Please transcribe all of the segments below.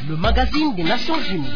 le magazine des Nations Unies.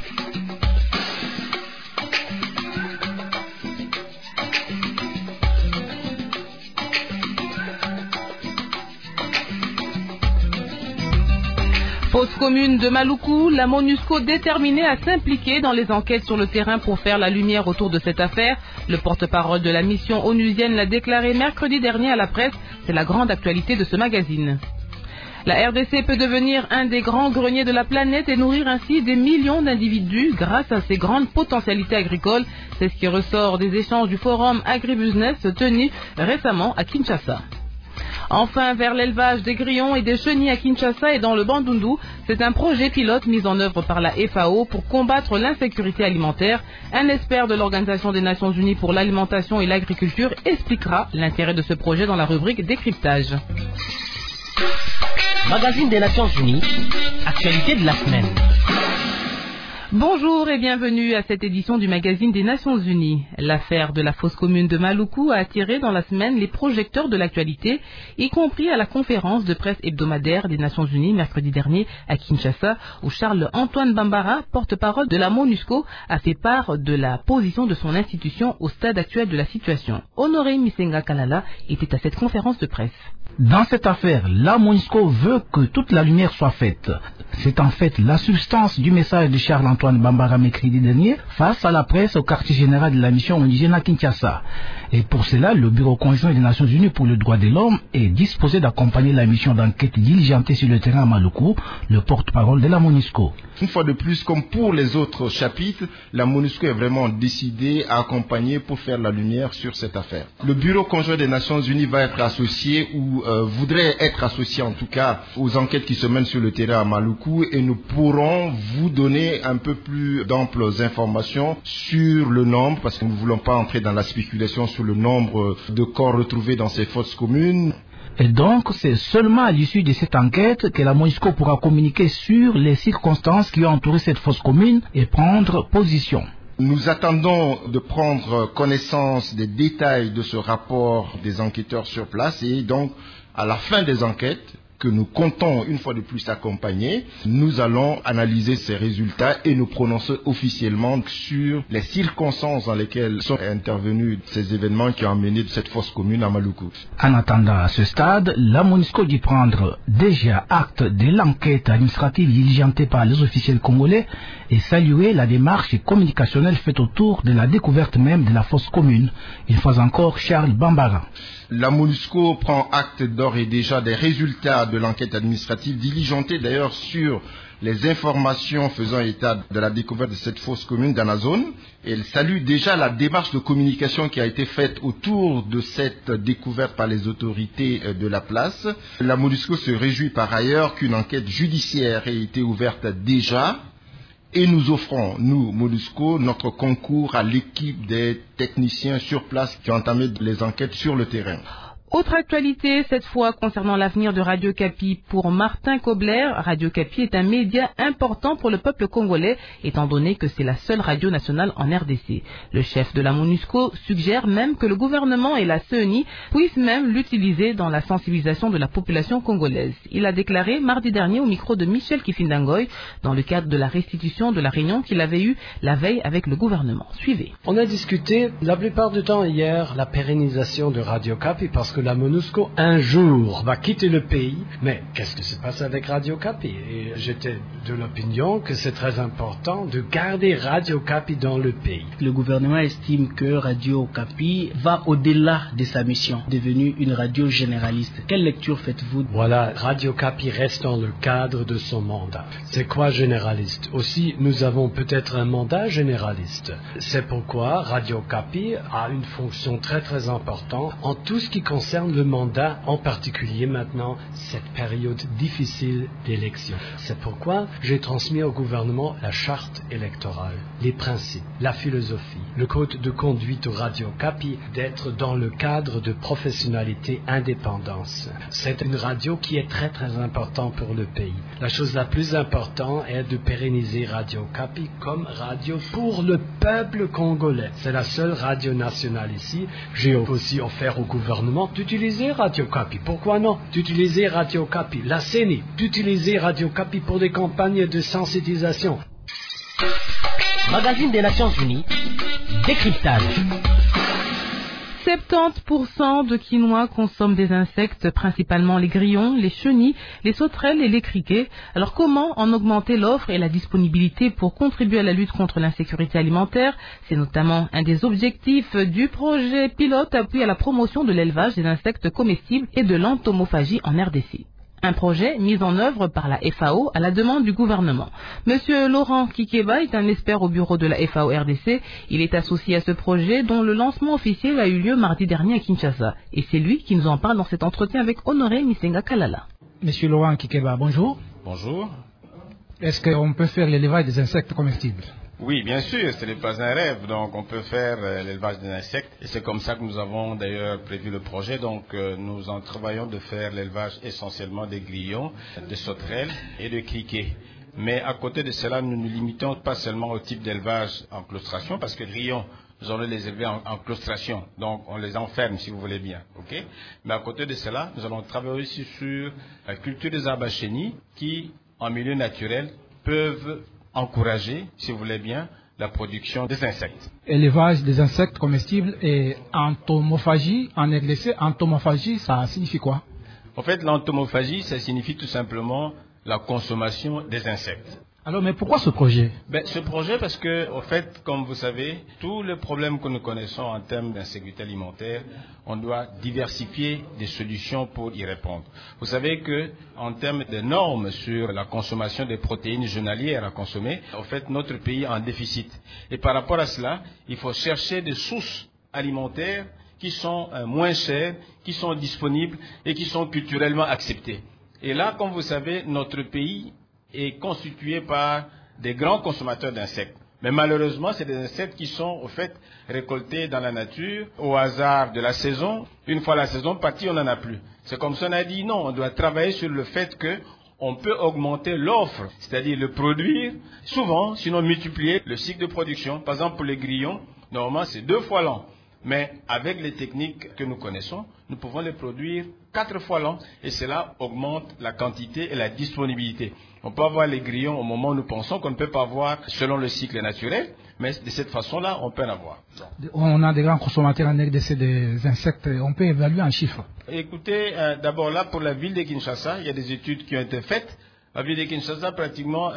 Fosse commune de Maluku, la MONUSCO déterminée à s'impliquer dans les enquêtes sur le terrain pour faire la lumière autour de cette affaire. Le porte-parole de la mission onusienne l'a déclaré mercredi dernier à la presse. C'est la grande actualité de ce magazine. La RDC peut devenir un des grands greniers de la planète et nourrir ainsi des millions d'individus grâce à ses grandes potentialités agricoles. C'est ce qui ressort des échanges du forum Agribusiness tenu récemment à Kinshasa. Enfin, vers l'élevage des grillons et des chenilles à Kinshasa et dans le Bandundu, c'est un projet pilote mis en œuvre par la FAO pour combattre l'insécurité alimentaire. Un expert de l'Organisation des Nations Unies pour l'alimentation et l'agriculture expliquera l'intérêt de ce projet dans la rubrique décryptage. Magazine des Nations Unies, actualité de la semaine. Bonjour et bienvenue à cette édition du magazine des Nations Unies. L'affaire de la fosse commune de Maluku a attiré dans la semaine les projecteurs de l'actualité, y compris à la conférence de presse hebdomadaire des Nations Unies mercredi dernier à Kinshasa, où Charles-Antoine Bambara, porte-parole de la MONUSCO, a fait part de la position de son institution au stade actuel de la situation. Honoré Misenga Kalala était à cette conférence de presse. Dans cette affaire, la MONUSCO veut que toute la lumière soit faite. C'est en fait la substance du message de Charles-Antoine Bambara mercredi dernier face à la presse au quartier général de la mission onusienne à Kinshasa. Et pour cela, le Bureau conjoint des Nations Unies pour le droit de l'homme est disposé d'accompagner la mission d'enquête diligentée sur le terrain à Maluku, le porte-parole de la MONUSCO. Une fois de plus, comme pour les autres chapitres, la MONUSCO est vraiment décidée à accompagner pour faire la lumière sur cette affaire. Le Bureau conjoint des Nations Unies va être associé ou voudrait être associé en tout cas aux enquêtes qui se mènent sur le terrain à Maluku et nous pourrons vous donner un peu plus d'amples informations sur le nombre, parce que nous ne voulons pas entrer dans la spéculation sur le nombre de corps retrouvés dans ces fosses communes. Et donc, c'est seulement à l'issue de cette enquête que la MONUSCO pourra communiquer sur les circonstances qui ont entouré cette fosse commune et prendre position. Nous attendons de prendre connaissance des détails de ce rapport des enquêteurs sur place et donc, à la fin des enquêtes, que nous comptons une fois de plus accompagner, nous allons analyser ces résultats et nous prononcer officiellement sur les circonstances dans lesquelles sont intervenus ces événements qui ont amené cette fosse commune à Maluku. En attendant à ce stade, la MONUSCO dit prendre déjà acte de l'enquête administrative diligentée par les officiels congolais et saluer la démarche communicationnelle faite autour de la découverte même de la fosse commune. Une fois encore, Charles Bambara. La MONUSCO prend acte d'ores et déjà des résultats de l'enquête administrative diligentée d'ailleurs sur les informations faisant état de la découverte de cette fosse commune dans la zone. Elle salue déjà la démarche de communication qui a été faite autour de cette découverte par les autorités de la place. La MONUSCO se réjouit par ailleurs qu'une enquête judiciaire ait été ouverte déjà. Et nous offrons, nous, MONUSCO, notre concours à l'équipe des techniciens sur place qui ont entamé les enquêtes sur le terrain. Autre actualité, cette fois concernant l'avenir de Radio Kapi. Pour Martin Kobler, Radio Kapi est un média important pour le peuple congolais, étant donné que c'est la seule radio nationale en RDC. Le chef de la MONUSCO suggère même que le gouvernement et la CENI puissent même l'utiliser dans la sensibilisation de la population congolaise. Il a déclaré mardi dernier au micro de Michel Kifindangoy, dans le cadre de la restitution de la réunion qu'il avait eue la veille avec le gouvernement. Suivez. On a discuté la plupart du temps hier la pérennisation de Radio Kapi parce que la MONUSCO un jour va quitter le pays, mais qu'est-ce qui se passe avec Radio Kapi? Et j'étais de l'opinion que c'est très important de garder Radio Kapi dans le pays. Le gouvernement estime que Radio Kapi va au-delà de sa mission, devenue une radio généraliste. Quelle lecture faites-vous? Voilà, Radio Kapi reste dans le cadre de son mandat. C'est quoi généraliste? Aussi, nous avons peut-être un mandat généraliste. C'est pourquoi Radio Kapi a une fonction très très importante en tout ce qui concerne le mandat, en particulier maintenant, cette période difficile d'élection. C'est pourquoi j'ai transmis au gouvernement la charte électorale, les principes, la philosophie, le code de conduite au Radio Kapi d'être dans le cadre de professionnalité indépendance. C'est une radio qui est très très importante pour le pays. La chose la plus importante est de pérenniser Radio Kapi comme radio pour le peuple congolais. C'est la seule radio nationale ici. J'ai aussi offert au gouvernement d'utiliser Radio Kapi. Pourquoi non? D'utiliser Radio Kapi, la CENI, d'utiliser Radio Kapi pour des campagnes de sensibilisation. Magazine des Nations Unies, décryptage. 70% de Quinois consomment des insectes, principalement les grillons, les chenilles, les sauterelles et les criquets. Alors comment en augmenter l'offre et la disponibilité pour contribuer à la lutte contre l'insécurité alimentaire? C'est notamment un des objectifs du projet pilote appui à la promotion de l'élevage des insectes comestibles et de l'entomophagie en RDC. Un projet mis en œuvre par la FAO à la demande du gouvernement. Monsieur Laurent Kikeba est un expert au bureau de la FAO RDC. Il est associé à ce projet dont le lancement officiel a eu lieu mardi dernier à Kinshasa. Et c'est lui qui nous en parle dans cet entretien avec Honoré Misenga Kalala. Monsieur Laurent Kikeba, bonjour. Bonjour. Est-ce qu'on peut faire l'élevage des insectes comestibles? Oui, bien sûr, ce n'est pas un rêve, donc on peut faire l'élevage des insectes et c'est comme ça que nous avons d'ailleurs prévu le projet, donc nous en travaillons de faire l'élevage essentiellement des grillons, de sauterelles et de criquets. Mais à côté de cela, nous ne nous limitons pas seulement au type d'élevage en claustration, parce que grillons, nous allons les élever en claustration, donc on les enferme si vous voulez bien, ok? Mais à côté de cela, nous allons travailler aussi sur la culture des arbres à chenilles qui, en milieu naturel, peuvent encourager, si vous voulez bien, la production des insectes. Élevage des insectes comestibles et entomophagie, en RDC, entomophagie, ça signifie quoi? En fait, l'entomophagie, ça signifie tout simplement la consommation des insectes. Alors, mais pourquoi ce projet? Ce projet, parce que, au fait, comme vous savez, tous les problèmes que nous connaissons en termes d'insécurité alimentaire, on doit diversifier des solutions pour y répondre. Vous savez que, en termes de normes sur la consommation des protéines journalières à consommer, au fait, notre pays est en déficit. Et par rapport à cela, il faut chercher des sources alimentaires qui sont moins chères, qui sont disponibles et qui sont culturellement acceptées. Et là, comme vous savez, notre pays est constitué par des grands consommateurs d'insectes. Mais malheureusement, c'est des insectes qui sont, au fait, récoltés dans la nature, au hasard de la saison. Une fois la saison partie, on n'en a plus. C'est comme ça, on a dit non, on doit travailler sur le fait qu'on peut augmenter l'offre, c'est-à-dire le produire, souvent, sinon multiplier le cycle de production. Par exemple, pour les grillons, normalement, c'est 2 fois l'an. Mais avec les techniques que nous connaissons, nous pouvons les produire 4 fois l'an et cela augmente la quantité et la disponibilité. On peut avoir les grillons au moment où nous pensons qu'on ne peut pas avoir selon le cycle naturel, mais de cette façon-là, on peut en avoir. On a des grands consommateurs en RDC des insectes, on peut évaluer en chiffres. Écoutez, d'abord là, pour la ville de Kinshasa, il y a des études qui ont été faites. La ville de Kinshasa, pratiquement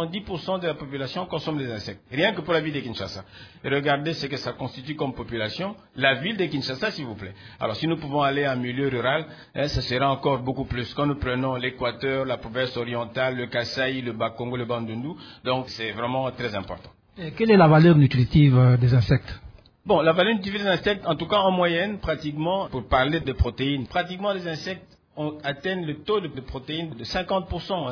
70% de la population consomme des insectes. Rien que pour la ville de Kinshasa. Et regardez ce que ça constitue comme population. La ville de Kinshasa, s'il vous plaît. Alors, si nous pouvons aller en milieu rural, ça sera encore beaucoup plus. Quand nous prenons l'Équateur, la province orientale, le Kasaï, le Bas-Congo, le Bandundu, donc c'est vraiment très important. Et quelle est la valeur nutritive des insectes? Bon, la valeur nutritive des insectes, en tout cas en moyenne, pratiquement, pour parler de protéines, pratiquement les insectes atteignent le taux de protéines de 50%,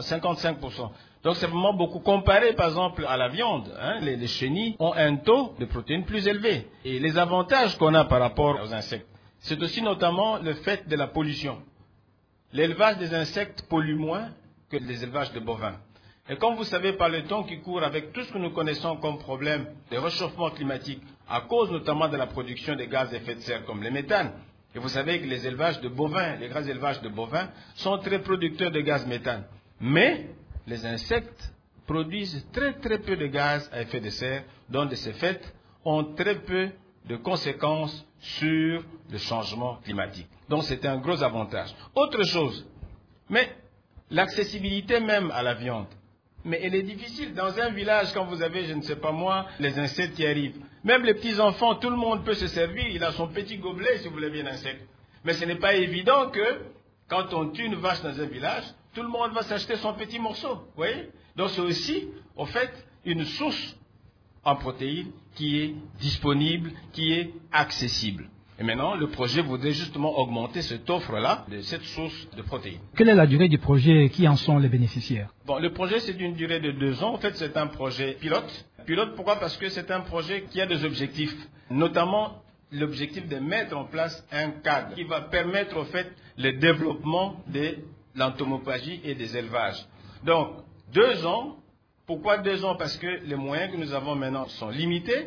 55%. Donc c'est vraiment beaucoup comparé par exemple à la viande. Les chenilles ont un taux de protéines plus élevé. Et les avantages qu'on a par rapport aux insectes, c'est aussi notamment le fait de la pollution. L'élevage des insectes pollue moins que les élevages de bovins. Et comme vous savez, par le temps qui court, avec tout ce que nous connaissons comme problème de réchauffement climatique, à cause notamment de la production des gaz à effet de serre comme le méthane, et vous savez que les élevages de bovins, les grands élevages de bovins, sont très producteurs de gaz méthane. Mais les insectes produisent très très peu de gaz à effet de serre, dont de ces faits ont très peu de conséquences sur le changement climatique. Donc c'est un gros avantage. Autre chose, mais l'accessibilité même à la viande. Mais elle est difficile. Dans un village, quand vous avez, je ne sais pas moi, les insectes qui arrivent, même les petits-enfants, tout le monde peut se servir. Il a son petit gobelet, si vous voulez bien, d'insectes. Mais ce n'est pas évident que, quand on tue une vache dans un village, tout le monde va s'acheter son petit morceau. Vous voyez? Donc c'est aussi, en fait, une source en protéines qui est disponible, qui est accessible. Et maintenant, le projet voudrait justement augmenter cette offre-là, de cette source de protéines. Quelle est la durée du projet et qui en sont les bénéficiaires? Bon, le projet, c'est d'une durée de 2 ans. En fait, c'est un projet pilote. Pilote, pourquoi? Parce que c'est un projet qui a des objectifs, notamment l'objectif de mettre en place un cadre qui va permettre, au fait, le développement de l'entomophagie et des élevages. Donc, 2 ans. Pourquoi 2 ans? Parce que les moyens que nous avons maintenant sont limités.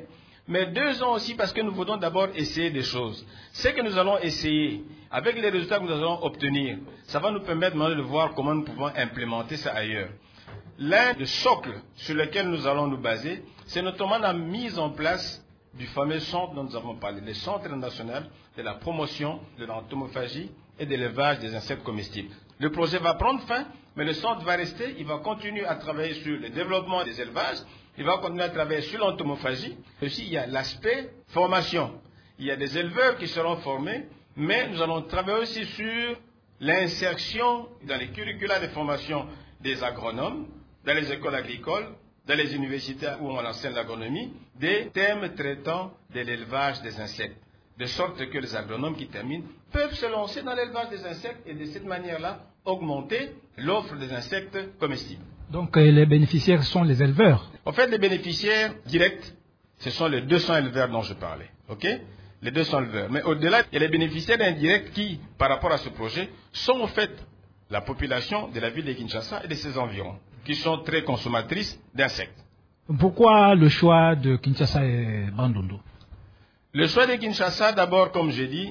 Mais 2 ans aussi parce que nous voulons d'abord essayer des choses. Ce que nous allons essayer, avec les résultats que nous allons obtenir, ça va nous permettre maintenant de voir comment nous pouvons implémenter ça ailleurs. L'un des socles sur lesquels nous allons nous baser, c'est notamment la mise en place du fameux centre dont nous avons parlé, le Centre national de la promotion de l'entomophagie et de l'élevage des insectes comestibles. Le projet va prendre fin, mais le centre va rester, il va continuer à travailler sur le développement des élevages, il va continuer à travailler sur l'entomophagie. Aussi, il y a l'aspect formation. Il y a des éleveurs qui seront formés, mais nous allons travailler aussi sur l'insertion dans les curricula de formation des agronomes, dans les écoles agricoles, dans les universités où on enseigne l'agronomie, des thèmes traitant de l'élevage des insectes. De sorte que les agronomes qui terminent peuvent se lancer dans l'élevage des insectes et de cette manière-là augmenter l'offre des insectes comestibles. Donc les bénéficiaires sont les éleveurs. En fait, les bénéficiaires directs, ce sont les 200 éleveurs dont je parlais. Ok ? Les 200 éleveurs. Mais au-delà, il y a les bénéficiaires indirects qui, par rapport à ce projet, sont en fait la population de la ville de Kinshasa et de ses environs, qui sont très consommatrices d'insectes. Pourquoi le choix de Kinshasa et Bandundu? Le choix de Kinshasa, d'abord, comme j'ai dit,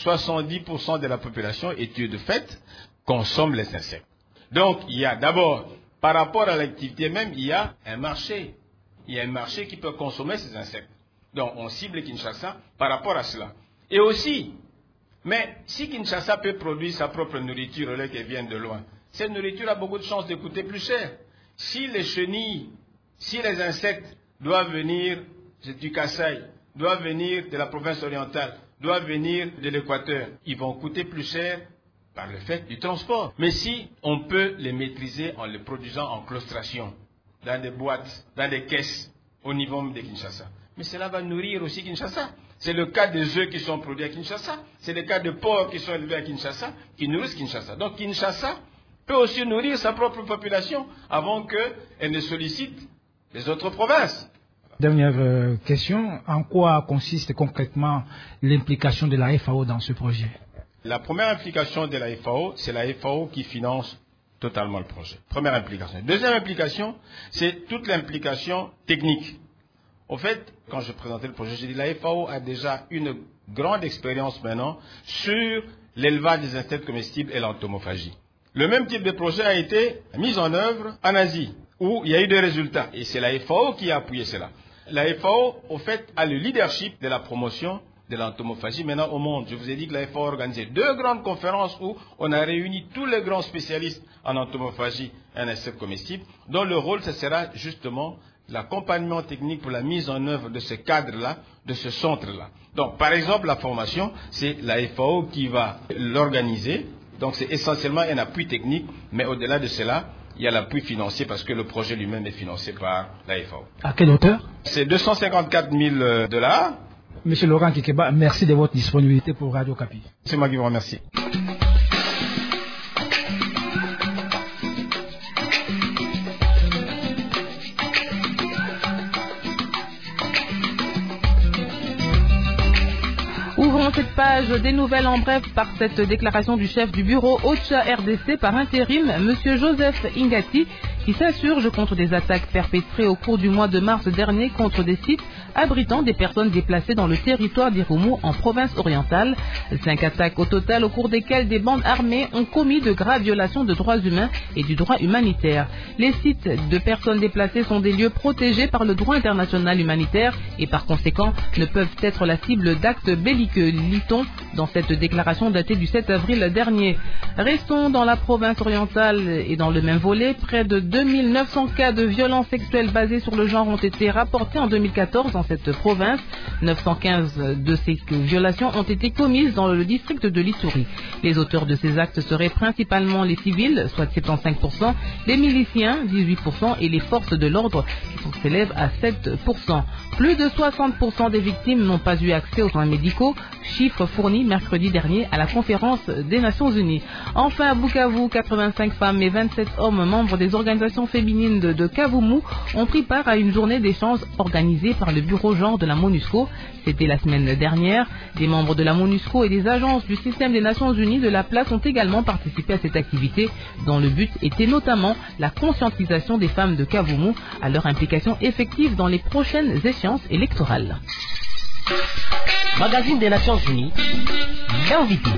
70% de la population, étude de fait, consomme les insectes. Donc, il y a d'abord, par rapport à l'activité même, il y a un marché. Il y a un marché qui peut consommer ces insectes. Donc, on cible Kinshasa par rapport à cela. Et aussi, mais si Kinshasa peut produire sa propre nourriture au lieu qu'elle vienne de loin, cette nourriture a beaucoup de chances de coûter plus cher. Si les chenilles, si les insectes doivent venir du Kasaï, doivent venir de la province orientale, doivent venir de l'Équateur, ils vont coûter plus cher par le fait du transport. Mais si on peut les maîtriser en les produisant en claustration, dans des boîtes, dans des caisses, au niveau de Kinshasa, mais cela va nourrir aussi Kinshasa. C'est le cas des œufs qui sont produits à Kinshasa, c'est le cas de porcs qui sont élevés à Kinshasa, qui nourrissent Kinshasa. Donc Kinshasa peut aussi nourrir sa propre population avant qu'elle ne sollicite les autres provinces. Dernière question, en quoi consiste concrètement l'implication de la FAO dans ce projet? La première implication de la FAO, c'est la FAO qui finance totalement le projet. Première implication. Deuxième implication, c'est toute l'implication technique. Au fait, quand je présentais le projet, j'ai dit la FAO a déjà une grande expérience maintenant sur l'élevage des insectes comestibles et l'entomophagie. Le même type de projet a été mis en œuvre en Asie, où il y a eu des résultats. Et c'est la FAO qui a appuyé cela. La FAO, au fait, a le leadership de la promotion de l'entomophagie maintenant au monde. Je vous ai dit que la FAO a organisé 2 grandes conférences où on a réuni tous les grands spécialistes en entomophagie et en insectes comestibles, dont le rôle, ce sera justement l'accompagnement technique pour la mise en œuvre de ce cadre-là, de ce centre-là. Donc, par exemple, la formation, c'est la FAO qui va l'organiser. Donc, c'est essentiellement un appui technique, mais au-delà de cela, il y a l'appui financier parce que le projet lui-même est financé par la FAO. À quelle hauteur? C'est 254 000 $. Monsieur Laurent Kikeba, merci de votre disponibilité pour Radio Kapi. C'est moi qui vous remercie. Ouvrons cette page des nouvelles en bref par cette déclaration du chef du bureau OCHA RDC par intérim, M. Joseph Ingati, qui s'insurge contre des attaques perpétrées au cours du mois de mars dernier contre des sites abritant des personnes déplacées dans le territoire d'Irumu en province orientale. 5 attaques au total au cours desquelles des bandes armées ont commis de graves violations de droits humains et du droit humanitaire. Les sites de personnes déplacées sont des lieux protégés par le droit international humanitaire et par conséquent ne peuvent être la cible d'actes belliqueux, lit-on dans cette déclaration datée du 7 avril dernier. Restons dans la province orientale et dans le même volet, près de 2900 cas de violences sexuelles basées sur le genre ont été rapportés en 2014 dans cette province. 915 de ces violations ont été commises dans le district de l'Ituri. Les auteurs de ces actes seraient principalement les civils, soit 75%, les miliciens, 18%, et les forces de l'ordre, qui s'élèvent à 7%. Plus de 60% des victimes n'ont pas eu accès aux soins médicaux, chiffre chiffres fournis mercredi dernier à la conférence des Nations Unies. Enfin, à Bukavu, 85 femmes et 27 hommes membres des organisations féminines de Kavumu ont pris part à une journée d'échange organisée par le bureau genre de la MONUSCO. C'était la semaine dernière. Des membres de la MONUSCO et des agences du système des Nations Unies de la place ont également participé à cette activité dont le but était notamment la conscientisation des femmes de Kavumu à leur implication effective dans les prochaines échéances électorales. Magazine des Nations Unies, l'invité.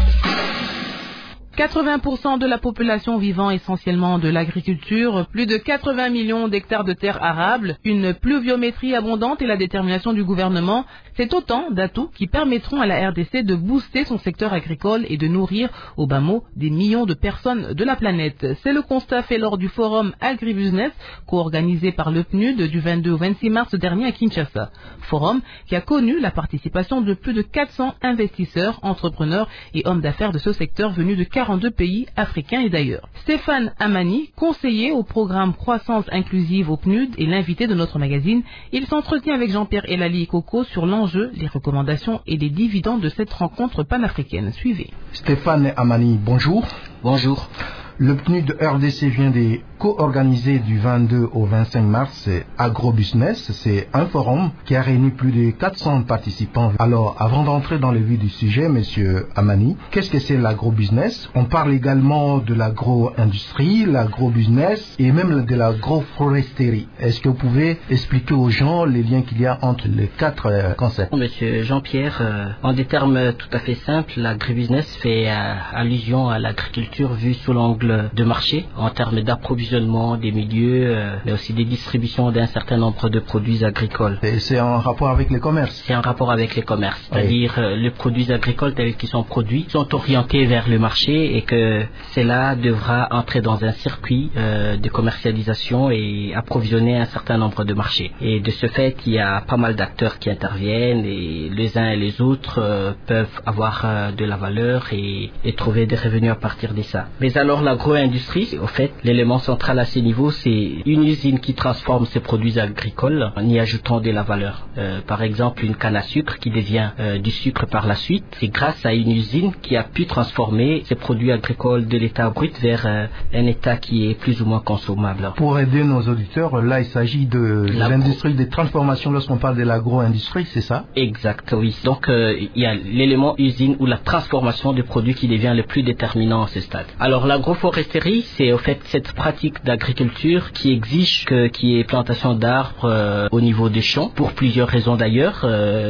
80% de la population vivant essentiellement de l'agriculture, plus de 80 millions d'hectares de terres arables, une pluviométrie abondante et la détermination du gouvernement, c'est autant d'atouts qui permettront à la RDC de booster son secteur agricole et de nourrir, au bas mot, des millions de personnes de la planète. C'est le constat fait lors du forum Agribusiness, co-organisé par le PNUD du 22 au 26 mars dernier à Kinshasa. Forum qui a connu la participation de plus de 400 investisseurs, entrepreneurs et hommes d'affaires de ce secteur venus de 42 pays africains et d'ailleurs. Stéphane Amani, conseiller au programme Croissance inclusive au PNUD et l'invité de notre magazine, il s'entretient avec Jean-Pierre Elali Coco sur l'enjeu, les recommandations et les dividendes de cette rencontre panafricaine. Suivez. Stéphane Amani, bonjour. Bonjour. Le PNUD RDC vient de co-organiser du 22 au 25 mars Agrobusiness. C'est un forum qui a réuni plus de 400 participants. Alors, avant d'entrer dans le vif du sujet, monsieur Amani, qu'est-ce que c'est l'agrobusiness? On parle également de l'agro-industrie, l'agrobusiness et même de l'agroforesterie. Est-ce que vous pouvez expliquer aux gens les liens qu'il y a entre les quatre concepts? Monsieur Jean-Pierre, en des termes tout à fait simples, l'agribusiness fait allusion à l'agriculture vue sous l'angle de marché, en termes d'approvisionnement des milieux, mais aussi des distributions d'un certain nombre de produits agricoles. Et c'est en rapport avec les commerces? C'est en rapport avec les commerces, c'est-à-dire les produits agricoles tels qu'ils sont produits sont orientés vers le marché et que cela devra entrer dans un circuit de commercialisation et approvisionner un certain nombre de marchés. Et de ce fait, il y a pas mal d'acteurs qui interviennent et les uns et les autres peuvent avoir de la valeur et trouver des revenus à partir de ça. Mais alors l'agro-industrie, au fait, l'élément central à ce niveau, c'est une usine qui transforme ses produits agricoles en y ajoutant de la valeur. Par exemple, une canne à sucre qui devient du sucre par la suite, c'est grâce à une usine qui a pu transformer ses produits agricoles de l'état brut vers un état qui est plus ou moins consommable. Pour aider nos auditeurs, là il s'agit de l'industrie des transformations lorsqu'on parle de l'agro-industrie, c'est ça? Exact, oui. Donc il y a l'élément usine ou la transformation des produits qui devient le plus déterminant à ce stade. Alors l'agroforesterie, c'est au fait cette pratique d'agriculture qui exige qu'il y ait plantation d'arbres au niveau des champs, pour plusieurs raisons d'ailleurs,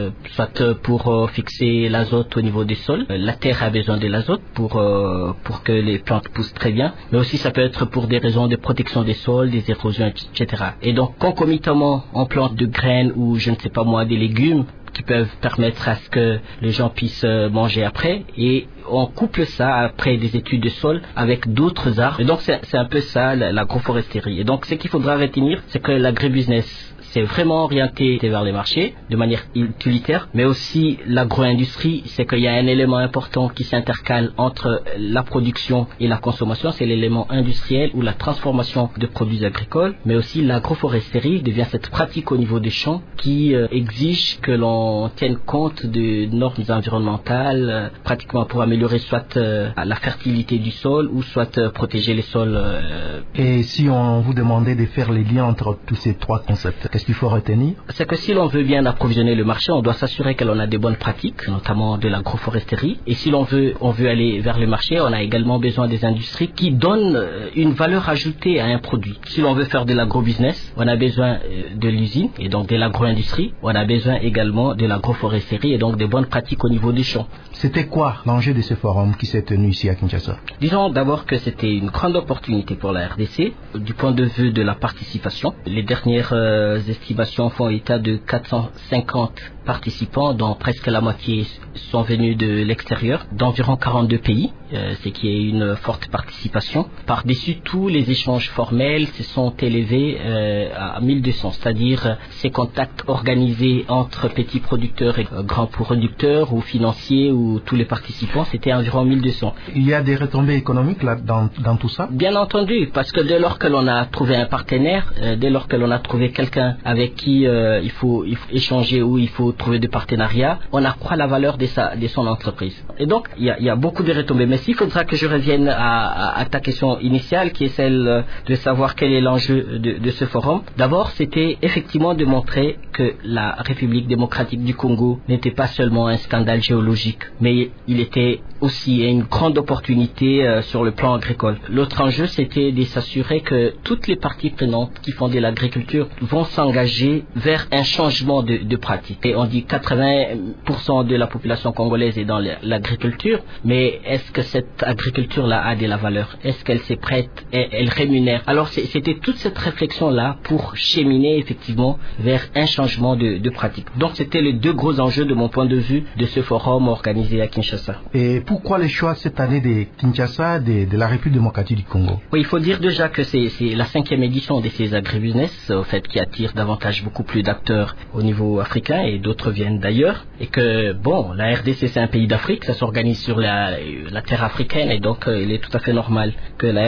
soit pour fixer l'azote au niveau des sols. La terre a besoin de l'azote pour que les plantes poussent très bien, mais aussi ça peut être pour des raisons de protection des sols, des érosions, etc. Et donc concomitamment, on plante de graines ou je ne sais pas moi, des légumes qui peuvent permettre à ce que les gens puissent manger après, et on couple ça après des études de sol avec d'autres arbres. Et donc c'est un peu ça l'agroforesterie. Et donc ce qu'il faudra retenir, c'est que l'agribusiness, c'est vraiment orienté vers les marchés de manière utilitaire, mais aussi l'agro-industrie, c'est qu'il y a un élément important qui s'intercale entre la production et la consommation, c'est l'élément industriel ou la transformation de produits agricoles, mais aussi l'agroforesterie devient cette pratique au niveau des champs qui exige que l'on tienne compte de normes environnementales, pratiquement pour améliorer soit la fertilité du sol ou soit protéger les sols. Et si on vous demandait de faire les liens entre tous ces trois concepts, qu'est-ce qu'il faut retenir? C'est que si l'on veut bien approvisionner le marché, on doit s'assurer que l'on a des bonnes pratiques, notamment de l'agroforesterie. Et si on veut aller vers le marché, on a également besoin des industries qui donnent une valeur ajoutée à un produit. Si l'on veut faire de l'agrobusiness, on a besoin de l'usine et donc de l'agro-industrie. On a besoin également de l'agroforesterie et donc des bonnes pratiques au niveau des champs. C'était quoi l'enjeu de ce forum qui s'est tenu ici à Kinshasa? Disons d'abord que c'était une grande opportunité pour la RDC du point de vue de la participation. Les dernières estimations font état de 450 participants, dont presque la moitié sont venus de l'extérieur, d'environ 42 pays. c'est qu'il y ait une forte participation. Par-dessus tout, les échanges formels se sont élevés à 1200, c'est-à-dire ces contacts organisés entre petits producteurs et grands producteurs ou financiers ou tous les participants, c'était environ 1200. Il y a des retombées économiques là dans tout ça? Bien entendu, parce que dès lors que l'on a trouvé un partenaire, dès lors que l'on a trouvé quelqu'un avec qui il faut échanger ou il faut trouver des partenariats, on accroît la valeur de son entreprise. Et donc, il y a beaucoup de retombées. Mais s'il faudra que je revienne à ta question initiale, qui est celle de savoir quel est l'enjeu de ce forum. D'abord, c'était effectivement de montrer que la République démocratique du Congo n'était pas seulement un scandale géologique, mais il était aussi une grande opportunité sur le plan agricole. L'autre enjeu, c'était de s'assurer que toutes les parties prenantes qui font de l'agriculture vont s'engager vers un changement de pratique. Et on dit 80% de la population congolaise est dans l'agriculture, mais est-ce que cette agriculture-là a de la valeur? Est-ce qu'elle s'est prête et elle rémunère? Alors c'était toute cette réflexion-là pour cheminer effectivement vers un changement de pratique. Donc c'était les deux gros enjeux de mon point de vue de ce forum organisé à Kinshasa. Et pourquoi les choix cette année de Kinshasa, de la République démocratique du Congo? Oui, il faut dire déjà que c'est la 5e édition de ces agribusiness, au fait, qui attire davantage beaucoup plus d'acteurs au niveau africain et d'autres viennent d'ailleurs. Et que, bon, la RDC c'est un pays d'Afrique, ça s'organise sur la terre africaine et donc il est tout à fait normal que la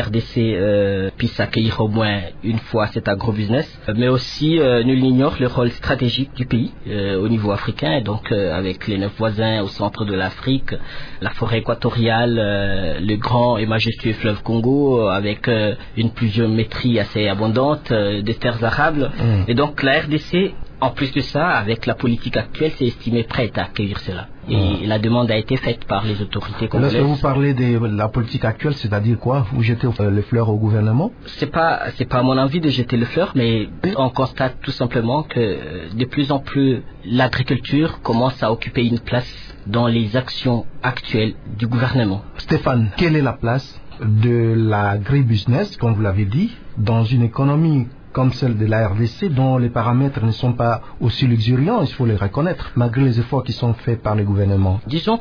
RDC puisse accueillir au moins une fois cet agrobusiness. Mais aussi, nul n'ignore le rôle stratégique du pays au niveau africain, et donc avec les 9 voisins au centre de l'Afrique, la forêt équatoriale, le grand et majestueux fleuve Congo, avec une pluviométrie assez abondante, des terres arables. Et donc la RDC, en plus de ça, avec la politique actuelle, s'est estimée prête à accueillir cela. Et la demande a été faite par les autorités congolaises. Lorsque vous parlez de la politique actuelle, c'est-à-dire quoi? Vous jetez les fleurs au gouvernement? C'est pas mon envie de jeter les fleurs, mais on constate tout simplement que de plus en plus l'agriculture commence à occuper une place dans les actions actuelles du gouvernement. Stéphane, quelle est la place de l'agribusiness, comme vous l'avez dit, dans une économie comme celle de la RDC, dont les paramètres ne sont pas aussi luxuriants, il faut les reconnaître, malgré les efforts qui sont faits par le gouvernement? Disons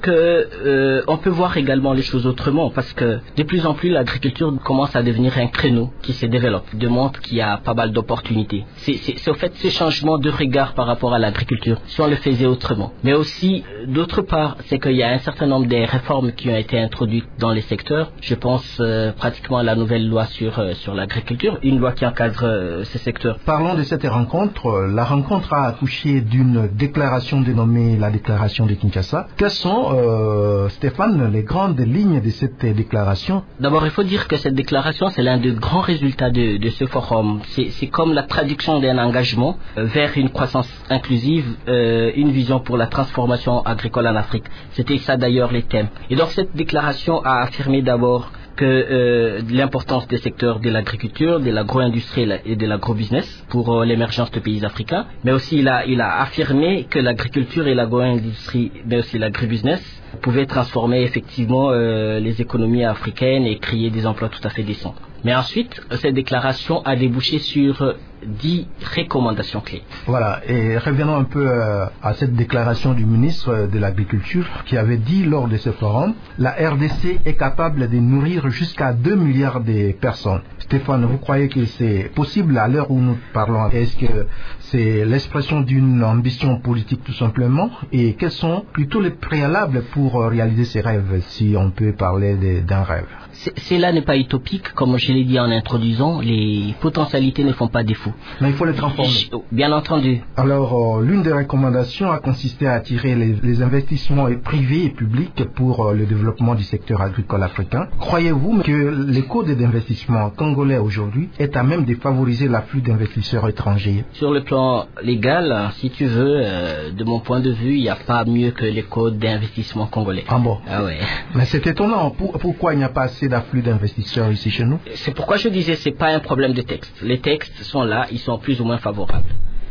que on peut voir également les choses autrement, parce que de plus en plus l'agriculture commence à devenir un créneau qui se développe, démontre qu'il y a pas mal d'opportunités. C'est au fait ce changement de regard par rapport à l'agriculture, si on le faisait autrement. Mais aussi, d'autre part, c'est qu'il y a un certain nombre de réformes qui ont été introduites dans les secteurs. Je pense pratiquement à la nouvelle loi sur l'agriculture, une loi qui encadre ces secteurs. Parlons de cette rencontre. La rencontre a accouché d'une déclaration dénommée la déclaration de Kinshasa. Quelles sont, Stéphane, les grandes lignes de cette déclaration? D'abord, il faut dire que cette déclaration, c'est l'un des grands résultats de ce forum. C'est comme la traduction d'un engagement vers une croissance inclusive, une vision pour la transformation agricole en Afrique. C'était ça d'ailleurs les thèmes. Et donc cette déclaration a affirmé d'abord que l'importance des secteurs de l'agriculture, de l'agro-industrie et de l'agro-business pour l'émergence de pays africains. Mais aussi, il a affirmé que l'agriculture et l'agro-industrie, mais aussi l'agri-business, pouvaient transformer effectivement les économies africaines et créer des emplois tout à fait décents. Mais ensuite, cette déclaration a débouché sur 10 recommandations clés. Voilà, et revenons un peu à cette déclaration du ministre de l'Agriculture qui avait dit lors de ce forum, la RDC est capable de nourrir jusqu'à 2 milliards de personnes. Stéphane, vous croyez que c'est possible à l'heure où nous parlons? Est-ce que c'est l'expression d'une ambition politique tout simplement? Et quels sont plutôt les préalables pour réaliser ces rêves, si on peut parler d'un rêve? Cela n'est pas utopique, comme je l'ai dit en introduisant, les potentialités ne font pas défaut. Mais il faut les transformer. Bien entendu. Alors, l'une des recommandations a consisté à attirer les investissements privés et publics pour le développement du secteur agricole africain. Croyez-vous que les codes d'investissement congolais aujourd'hui est à même de favoriser l'afflux d'investisseurs étrangers? Sur le plan légal, si tu veux, de mon point de vue, il n'y a pas mieux que les codes d'investissement congolais. Ah bon? Ah ouais. Mais c'est étonnant. Pourquoi il n'y a pas assez d'afflux d'investisseurs ici chez nous? C'est pourquoi je disais c'est pas un problème de texte. Les textes sont là, ils sont plus ou moins favorables.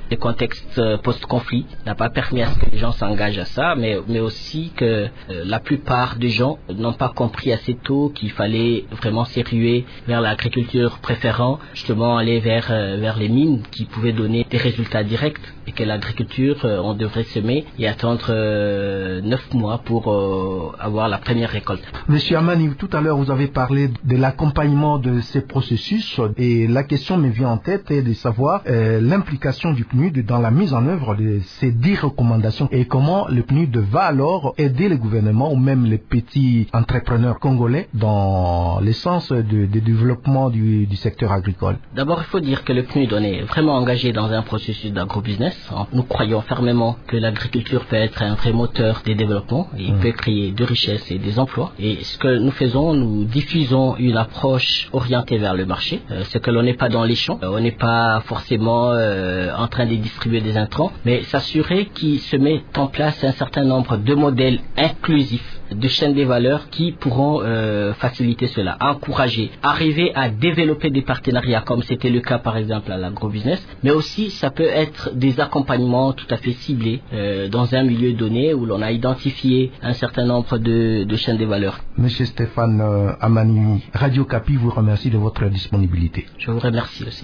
le contexte post-conflit n'a pas permis à ce que les gens s'engagent à ça, mais aussi que la plupart des gens n'ont pas compris assez tôt qu'il fallait vraiment s'éruer vers l'agriculture, préférant justement aller vers les mines qui pouvaient donner des résultats directs, et que l'agriculture, on devrait semer et attendre 9 mois pour avoir la première récolte. Monsieur Amani, tout à l'heure vous avez parlé de l'accompagnement de ces processus, et la question me vient en tête est de savoir l'implication du PNUD dans la mise en œuvre de ces 10 recommandations, et comment le PNUD va alors aider le gouvernement ou même les petits entrepreneurs congolais dans le sens de développement du secteur agricole. D'abord, il faut dire que le PNUD, on est vraiment engagé dans un processus d'agrobusiness. Nous croyons fermement que l'agriculture peut être un vrai moteur des développements, et il peut créer de richesses et des emplois. Et ce que nous faisons, nous diffusons une approche orientée vers le marché. Ce que l'on n'est pas dans les champs, on n'est pas forcément en train de distribuer des intrants, mais s'assurer qu'il se met en place un certain nombre de modèles inclusifs de chaînes des valeurs qui pourront faciliter cela, encourager, arriver à développer des partenariats comme c'était le cas par exemple à l'agrobusiness, mais aussi ça peut être des accompagnements tout à fait ciblés dans un milieu donné où l'on a identifié un certain nombre de chaînes des valeurs. Monsieur Stéphane Amani, Radio Kapi vous remercie de votre disponibilité. Je vous remercie aussi.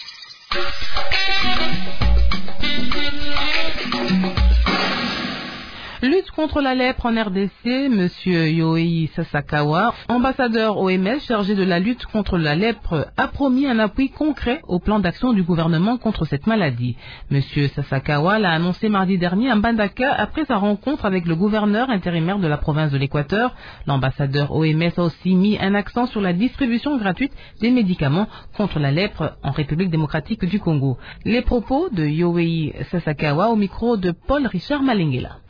Lutte contre la lèpre en RDC, Monsieur Yohei Sasakawa, ambassadeur OMS chargé de la lutte contre la lèpre, a promis un appui concret au plan d'action du gouvernement contre cette maladie. Monsieur Sasakawa l'a annoncé mardi dernier à Mbandaka après sa rencontre avec le gouverneur intérimaire de la province de l'Équateur. L'ambassadeur OMS a aussi mis un accent sur la distribution gratuite des médicaments contre la lèpre en République démocratique du Congo. Les propos de Yohei Sasakawa au micro de Paul Richard Malengela.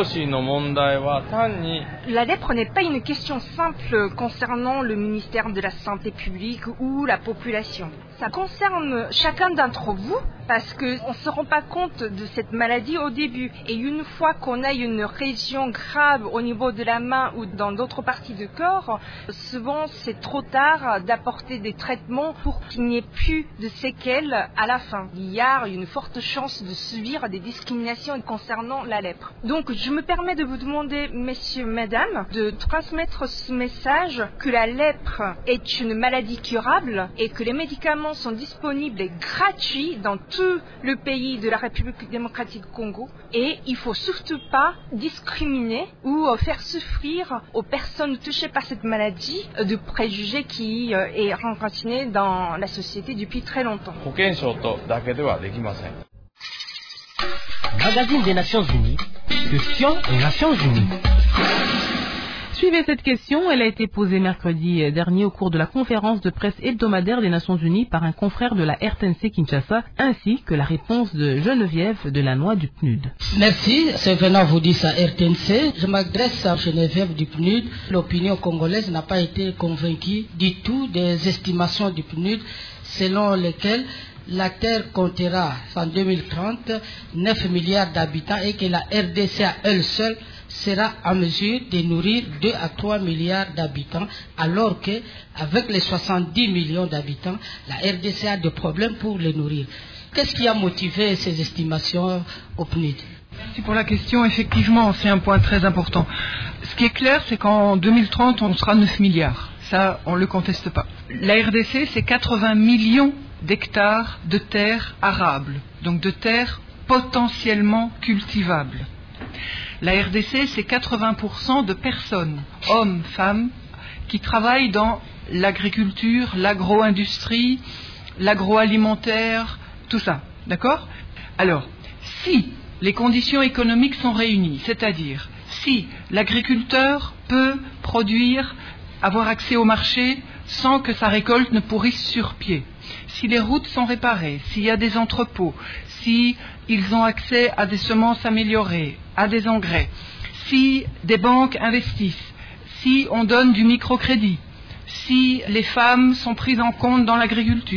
La lèpre n'est pas une question simple concernant le ministère de la Santé publique ou la population. Ça concerne chacun d'entre vous parce qu'on ne se rend pas compte de cette maladie au début. Et une fois qu'on a une région grave au niveau de la main ou dans d'autres parties du corps, souvent c'est trop tard d'apporter des traitements pour qu'il n'y ait plus de séquelles à la fin. Il y a une forte chance de subir des discriminations concernant la lèpre. Donc je me permets de vous demander, messieurs, mesdames, de transmettre ce message que la lèpre est une maladie curable et que les médicaments sont disponibles et gratuits dans tout le pays de la République démocratique du Congo, et il ne faut surtout pas discriminer ou faire souffrir aux personnes touchées par cette maladie de préjugés qui est enraciné dans la société depuis très longtemps. Magazine des Nations Unies, question aux Nations Unies. Suivez cette question, elle a été posée mercredi dernier au cours de la conférence de presse hebdomadaire des Nations Unies par un confrère de la RTNC Kinshasa, ainsi que la réponse de Geneviève Delannoy du PNUD. Merci, c'est venant vous dire ça RTNC. Je m'adresse à Geneviève du PNUD. L'opinion congolaise n'a pas été convaincue du tout des estimations du PNUD selon lesquelles la Terre comptera en 2030 9 milliards d'habitants et que la RDC à elle seule sera en mesure de nourrir 2 à 3 milliards d'habitants, alors que avec les 70 millions d'habitants, la RDC a des problèmes pour les nourrir. Qu'est-ce qui a motivé ces estimations au PNUD? Merci pour la question. Effectivement, c'est un point très important. Ce qui est clair, c'est qu'en 2030, on sera 9 milliards. Ça, on ne le conteste pas. La RDC, c'est 80 millions d'hectares de terres arables, donc de terres potentiellement cultivables. La RDC, c'est 80% de personnes, hommes, femmes, qui travaillent dans l'agriculture, l'agro-industrie, l'agroalimentaire, tout ça. D'accord ? Alors, si les conditions économiques sont réunies, c'est-à-dire si l'agriculteur peut produire, avoir accès au marché sans que sa récolte ne pourrisse sur pied, si les routes sont réparées, s'il y a des entrepôts, si ils ont accès à des semences améliorées, à des engrais, si des banques investissent, si on donne du microcrédit, si les femmes sont prises en compte dans l'agriculture,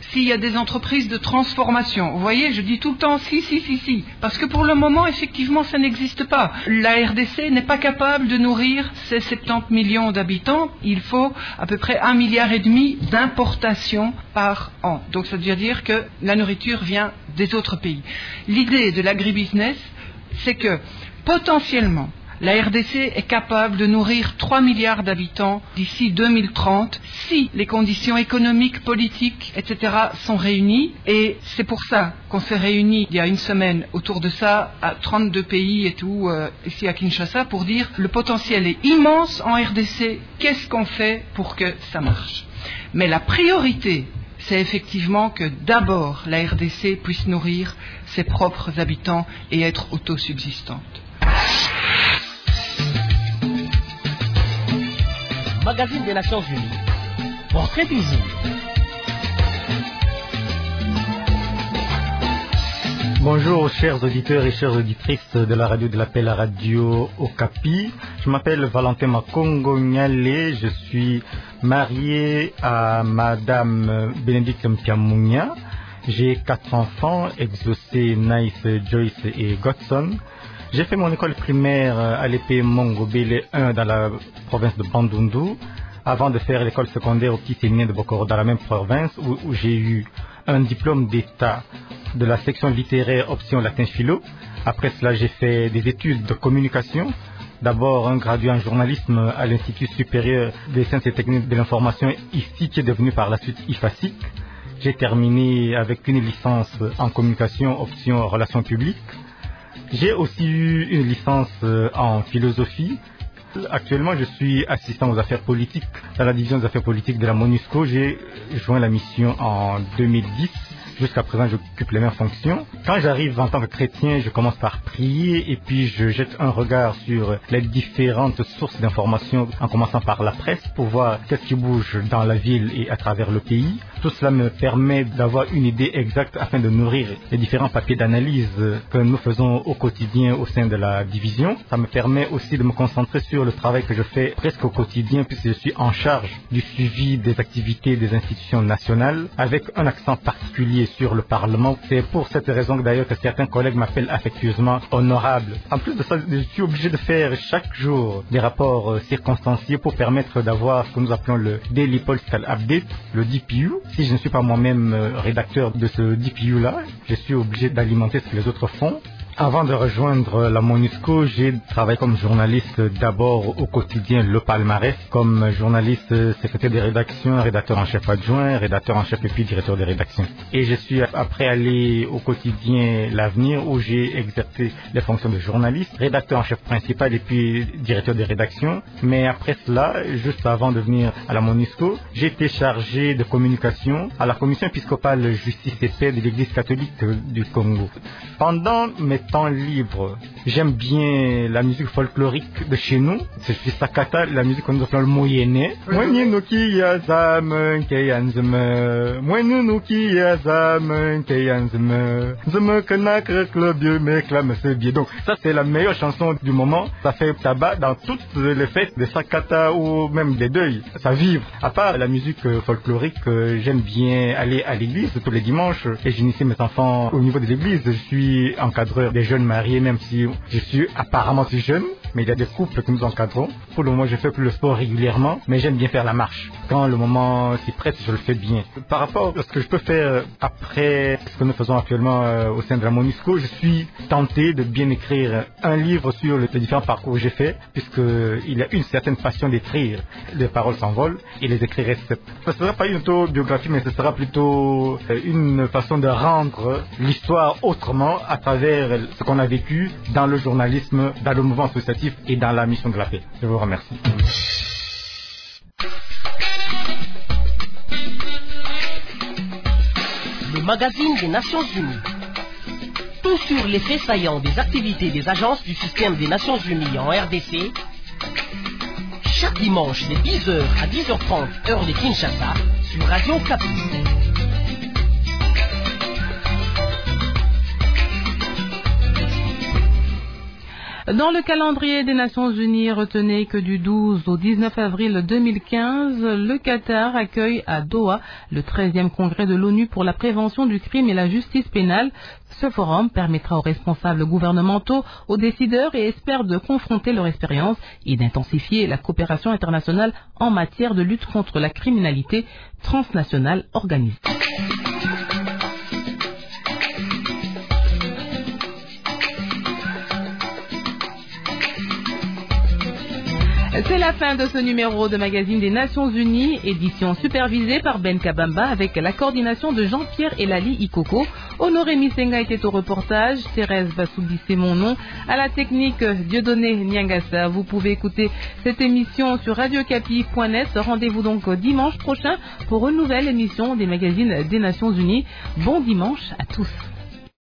s'il y a des entreprises de transformation. Vous voyez, je dis tout le temps si, parce que pour le moment, effectivement, ça n'existe pas. La RDC n'est pas capable de nourrir ses 70 millions d'habitants. Il faut à peu près 1,5 milliard d'importations par an. Donc ça veut dire que la nourriture vient des autres pays. L'idée de l'agribusiness, c'est que potentiellement, la RDC est capable de nourrir 3 milliards d'habitants d'ici 2030 si les conditions économiques, politiques, etc. sont réunies. Et c'est pour ça qu'on s'est réunis il y a une semaine autour de ça à 32 pays et tout, ici à Kinshasa, pour dire le potentiel est immense en RDC, qu'est-ce qu'on fait pour que ça marche? Mais la priorité, c'est effectivement que d'abord la RDC puisse nourrir ses propres habitants et être autosubsistante. Magazine des Nations Unies. Portrait du jour. Bonjour chers auditeurs et chères auditrices de la radio de la paix, la radio Okapi. Je m'appelle Valentin Makongo Nyale, je suis marié à Madame Bénédicte Mpiamounia. J'ai 4 enfants, Exaucé, Nice, Joyce et Godson. J'ai fait mon école primaire à l'épée Mongobele 1 dans la province de Bandundu, avant de faire l'école secondaire au petit séminaire de Bokoro dans la même province où j'ai eu un diplôme d'état de la section littéraire option latin philo. Après cela, j'ai fait des études de communication. D'abord un gradué en journalisme à l'Institut supérieur des sciences et techniques de l'information, ici qui est devenu par la suite IFASIC. J'ai terminé avec une licence en communication option relations publiques. J'ai aussi eu une licence en philosophie. Actuellement, je suis assistant aux affaires politiques dans la division des affaires politiques de la MONUSCO. J'ai joint la mission en 2010. Jusqu'à présent, j'occupe les mêmes fonctions. Quand j'arrive en tant que chrétien, je commence par prier et puis je jette un regard sur les différentes sources d'informations, en commençant par la presse, pour voir qu'est-ce qui bouge dans la ville et à travers le pays. Tout cela me permet d'avoir une idée exacte afin de nourrir les différents papiers d'analyse que nous faisons au quotidien au sein de la division. Ça me permet aussi de me concentrer sur le travail que je fais presque au quotidien, puisque je suis en charge du suivi des activités des institutions nationales, avec un accent particulier sur le Parlement. C'est pour cette raison d'ailleurs que certains collègues m'appellent affectueusement honorable. En plus de ça, je suis obligé de faire chaque jour des rapports circonstanciés pour permettre d'avoir ce que nous appelons le Daily Political Update, le DPU. Si je ne suis pas moi-même rédacteur de ce DPU-là, je suis obligé d'alimenter ce que les autres font. Avant de rejoindre la MONUSCO, j'ai travaillé comme journaliste d'abord au quotidien Le Palmarès, comme journaliste secrétaire des rédactions, rédacteur en chef adjoint, rédacteur en chef et puis directeur des rédactions. Et je suis après allé au quotidien L'Avenir où j'ai exercé les fonctions de journaliste, rédacteur en chef principal et puis directeur des rédactions. Mais après cela, juste avant de venir à la MONUSCO, j'ai été chargé de communication à la Commission épiscopale Justice et Paix de l'Église catholique du Congo. Pendant mes temps libre, j'aime bien la musique folklorique de chez nous. C'est Sakata, la musique qu'on nous appelle le Moyenné. Donc ça c'est la meilleure chanson du moment. Ça fait tabac dans toutes les fêtes de Sakata ou même des deuils. Ça vibre. À part la musique folklorique, j'aime bien aller à l'église tous les dimanches et j'initie mes enfants au niveau des églises. Je suis encadreur des jeunes mariés, même si je suis apparemment si jeune, mais il y a des couples que nous encadrons. Pour le moment, je fais plus le sport régulièrement, mais j'aime bien faire la marche. Quand le moment s'y prête, je le fais bien. Par rapport à ce que je peux faire après ce que nous faisons actuellement au sein de la MONUSCO, je suis tenté de bien écrire un livre sur les différents parcours que j'ai fait, puisqu'il y a une certaine passion d'écrire. Les paroles s'envolent et les écrits restent. Ce ne sera pas une autobiographie, mais ce sera plutôt une façon de rendre l'histoire autrement à travers ce qu'on a vécu dans le journalisme, dans le mouvement associatif et dans la mission de la paix. Je vous remercie. Le magazine des Nations Unies. Tout sur les faits saillants des activités des agences du système des Nations Unies en RDC. Chaque dimanche de 10h à 10h30 heure de Kinshasa sur Radio Okapi. Dans le calendrier des Nations Unies, retenez que du 12 au 19 avril 2015, le Qatar accueille à Doha le 13e congrès de l'ONU pour la prévention du crime et la justice pénale. Ce forum permettra aux responsables gouvernementaux, aux décideurs et experts de confronter leur expérience et d'intensifier la coopération internationale en matière de lutte contre la criminalité transnationale organisée. C'est la fin de ce numéro de magazine des Nations Unies, édition supervisée par Ben Kabamba avec la coordination de Jean-Pierre Elali Ikoko. Honoré Misenga était au reportage, Thérèse Bassoudi c'est mon nom, à la technique Dieudonné Nyangasa. Vous pouvez écouter cette émission sur radiocapi.net. Rendez-vous donc dimanche prochain pour une nouvelle émission des magazines des Nations Unies. Bon dimanche à tous.